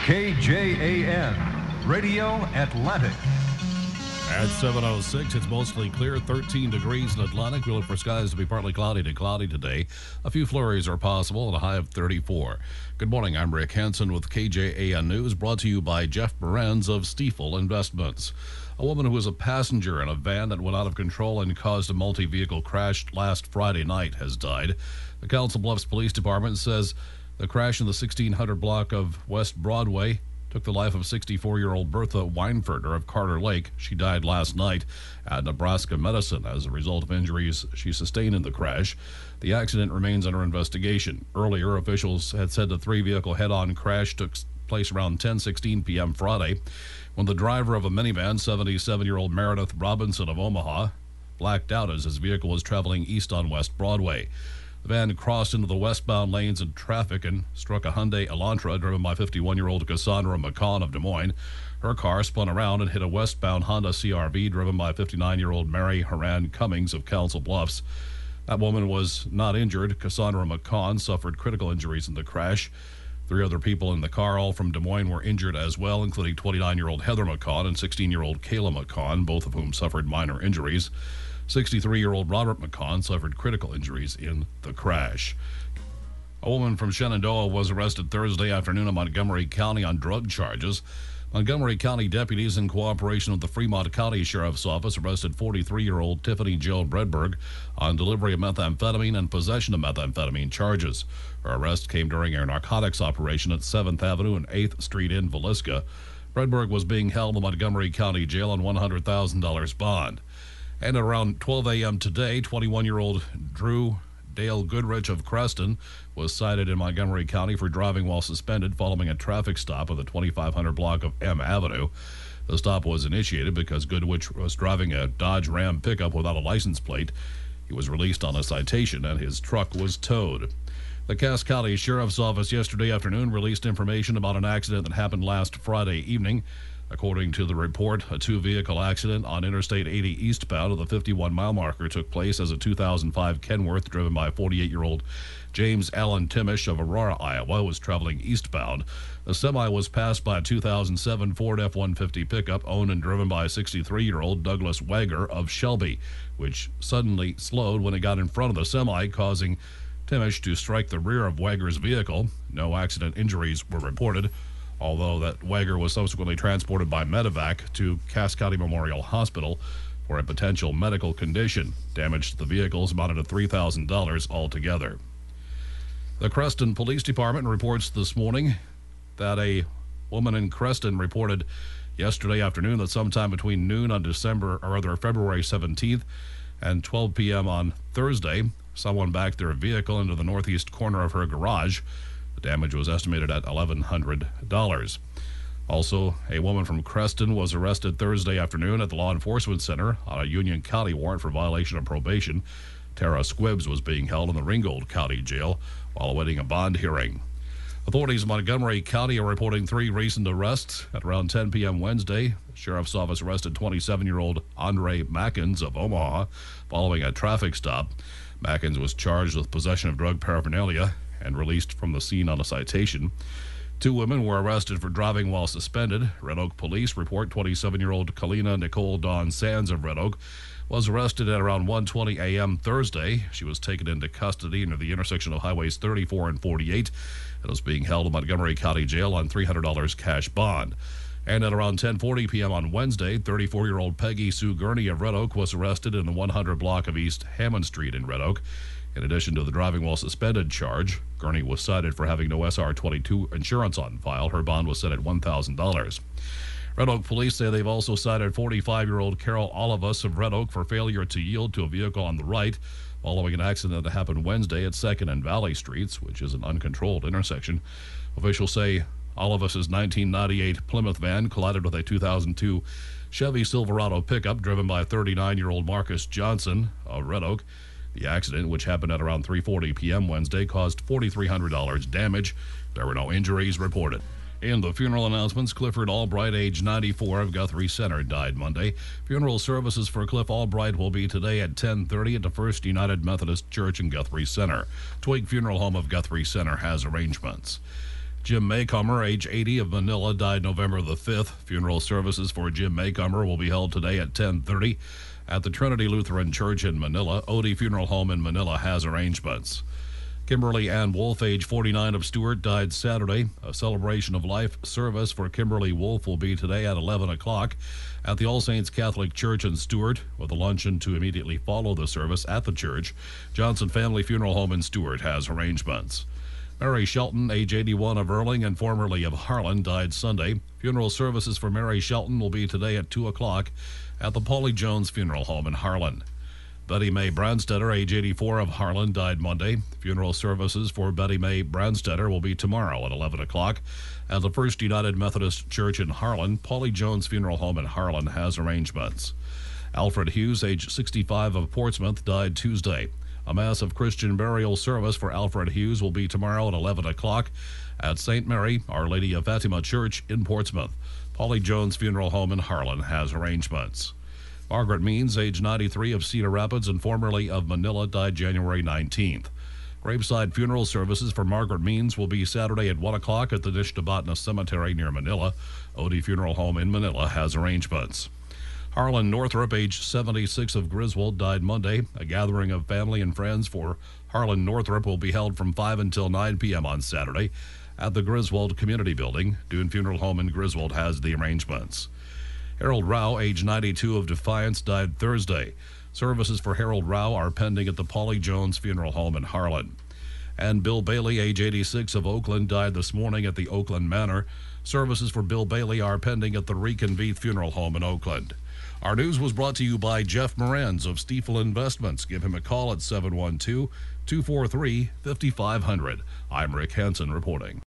KJAN, Radio Atlantic. At 7:06, it's mostly clear, 13 degrees in Atlantic. We look for skies to be partly cloudy to cloudy today. A few flurries are possible and a high of 34. Good morning, I'm Rick Hansen with KJAN News, brought to you by Jeff Moranz of Stiefel Investments. A woman who was a passenger in a van that went out of control and caused a multi-vehicle crash last Friday night has died. The Council Bluffs Police Department says the crash in the 1600 block of West Broadway took the life of 64-year-old Bertha Weinferter of Carter Lake. She died last night at Nebraska Medicine as a result of injuries she sustained in the crash. The accident remains under investigation. Earlier, officials had said the three-vehicle head-on crash took place around 10:16 p.m. Friday when the driver of a minivan, 77-year-old Meredith Robinson of Omaha, blacked out as his vehicle was traveling east on West Broadway. The van crossed into the westbound lanes of traffic and struck a Hyundai Elantra driven by 51-year-old Cassandra McCon of Des Moines. Her car spun around and hit a westbound Honda CR-V driven by 59-year-old Mary Haran Cummings of Council Bluffs. That woman was not injured. Cassandra McCon suffered critical injuries in the crash. 3 other people in the car, all from Des Moines, were injured as well, including 29-year-old Heather McCon and 16-year-old Kayla McCon, both of whom suffered minor injuries. 63-year-old Robert McCon suffered critical injuries in the crash. A woman from Shenandoah was arrested Thursday afternoon in Montgomery County on drug charges. Montgomery County deputies, in cooperation with the Fremont County Sheriff's Office, arrested 43-year-old Tiffany Jill Bredberg on delivery of methamphetamine and possession of methamphetamine charges. Her arrest came during a narcotics operation at 7th Avenue and 8th Street in Villisca. Bredberg was being held in Montgomery County Jail on $100,000 bond. And at around 12 a.m. today, 21-year-old Drew Dale Goodrich of Creston was cited in Montgomery County for driving while suspended following a traffic stop on the 2500 block of M Avenue. The stop was initiated because Goodrich was driving a Dodge Ram pickup without a license plate. He was released on a citation and his truck was towed. The Cass County Sheriff's Office yesterday afternoon released information about an accident that happened last Friday evening. According to the report, a 2-vehicle accident on Interstate 80 eastbound of the 51-mile marker took place as a 2005 Kenworth driven by 48-year-old James Allen Timish of Aurora, Iowa, was traveling eastbound. The semi was passed by a 2007 Ford F-150 pickup owned and driven by 63-year-old Douglas Wager of Shelby, which suddenly slowed when it got in front of the semi, causing Timish to strike the rear of Wager's vehicle. No accident injuries were reported, although that Wager was subsequently transported by medevac to Cass County Memorial Hospital for a potential medical condition. Damage to the vehicles amounted to $3,000 altogether. The Creston Police Department reports this morning that a woman in Creston reported yesterday afternoon that sometime between noon on February 17th and 12 p.m. on Thursday, someone backed their vehicle into the northeast corner of her garage. The damage was estimated at $1,100. Also, a woman from Creston was arrested Thursday afternoon at the Law Enforcement Center on a Union County warrant for violation of probation. Tara Squibbs was being held in the Ringgold County Jail while awaiting a bond hearing. Authorities in Montgomery County are reporting 3 recent arrests. At around 10 p.m. Wednesday, the Sheriff's Office arrested 27-year-old Andre Mackins of Omaha following a traffic stop. Mackins was charged with possession of drug paraphernalia and released from the scene on a citation. 2 women were arrested for driving while suspended. Red Oak police report 27-year-old Kalina Nicole Dawn Sands of Red Oak was arrested at around 1:20 a.m. Thursday. She was taken into custody near the intersection of highways 34 and 48 and was being held in Montgomery County Jail on $300 cash bond. And at around 10:40 p.m. on Wednesday, 34-year-old Peggy Sue Gurney of Red Oak was arrested in the 100 block of East Hammond Street in Red Oak. In addition to the driving while suspended charge, Gurney was cited for having no SR-22 insurance on file. Her bond was set at $1,000. Red Oak police say they've also cited 45-year-old Carol Olivas of Red Oak for failure to yield to a vehicle on the right following an accident that happened Wednesday at 2nd and Valley Streets, which is an uncontrolled intersection. Officials say Olivas' 1998 Plymouth van collided with a 2002 Chevy Silverado pickup driven by 39-year-old Marcus Johnson of Red Oak. The accident, which happened at around 3:40 p.m. Wednesday, caused $4,300 damage. There were no injuries reported. In the funeral announcements, Clifford Albright, age 94, of Guthrie Center, died Monday. Funeral services for Cliff Albright will be today at 10:30 at the First United Methodist Church in Guthrie Center. Twig Funeral Home of Guthrie Center has arrangements. Jim Maycomer, age 80, of Manila, died November the 5th. Funeral services for Jim Maycomer will be held today at 10:30 at the Trinity Lutheran Church in Manila. Odie Funeral Home in Manila has arrangements. Kimberly Ann Wolf, age 49, of Stewart, died Saturday. A celebration of life service for Kimberly Wolf will be today at 11 o'clock at the All Saints Catholic Church in Stewart, with a luncheon to immediately follow the service at the church. Johnson Family Funeral Home in Stewart has arrangements. Mary Shelton, age 81, of Erling and formerly of Harlan, died Sunday. Funeral services for Mary Shelton will be today at 2 o'clock at the Paulie Jones Funeral Home in Harlan. Betty Mae Branstetter, age 84, of Harlan, died Monday. Funeral services for Betty Mae Branstetter will be tomorrow at 11 o'clock at the First United Methodist Church in Harlan. Paulie Jones Funeral Home in Harlan has arrangements. Alfred Hughes, age 65, of Portsmouth, died Tuesday. A mass of Christian burial service for Alfred Hughes will be tomorrow at 11 o'clock at St. Mary, Our Lady of Fatima Church in Portsmouth. Paulie Jones Funeral Home in Harlan has arrangements. Margaret Means, age 93, of Cedar Rapids and formerly of Manila, died January 19th. Graveside funeral services for Margaret Means will be Saturday at 1 o'clock at the Dishtabatna Cemetery near Manila. Odie Funeral Home in Manila has arrangements. Harlan Northrup, age 76, of Griswold, died Monday. A gathering of family and friends for Harlan Northrup will be held from 5 until 9 p.m. on Saturday at the Griswold Community Building. Dune Funeral Home in Griswold has the arrangements. Harold Rao, age 92, of Defiance, died Thursday. Services for Harold Rao are pending at the Paulie Jones Funeral Home in Harlan. And Bill Bailey, age 86, of Oakland, died this morning at the Oakland Manor. Services for Bill Bailey are pending at the Reconveith Funeral Home in Oakland. Our news was brought to you by Jeff Moranz of Stiefel Investments. Give him a call at 712-243-5500. I'm Rick Hansen reporting.